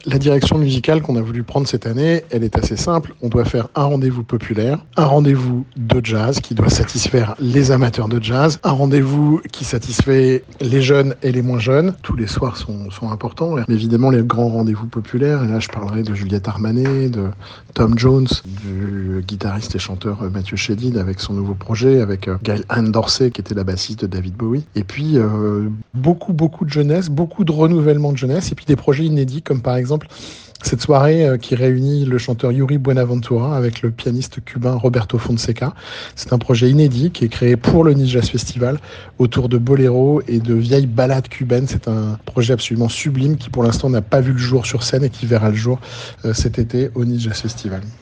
La direction musicale qu'on a voulu prendre cette année, elle est assez simple. On doit faire un rendez-vous populaire, un rendez-vous de jazz qui doit satisfaire les amateurs de jazz, un rendez-vous qui satisfait les jeunes et les moins jeunes. Tous les soirs sont importants. Mais évidemment, les grands rendez-vous populaires, et là je parlerai de Juliette Armanet, de Tom Jones, du guitariste et chanteur Mathieu Chédid avec son nouveau projet, avec Gail Ann Dorsey qui était la bassiste de David Bowie. Et puis beaucoup de jeunesse, beaucoup de renouvellement de jeunesse, et puis des projets inédits comme par exemple cette soirée qui réunit le chanteur Yuri Buenaventura avec le pianiste cubain Roberto Fonseca. C'est un projet inédit qui est créé pour le Nice Jazz Festival autour de boléros et de vieilles ballades cubaines. C'est un projet absolument sublime qui pour l'instant n'a pas vu le jour sur scène et qui verra le jour cet été au Nice Jazz Festival.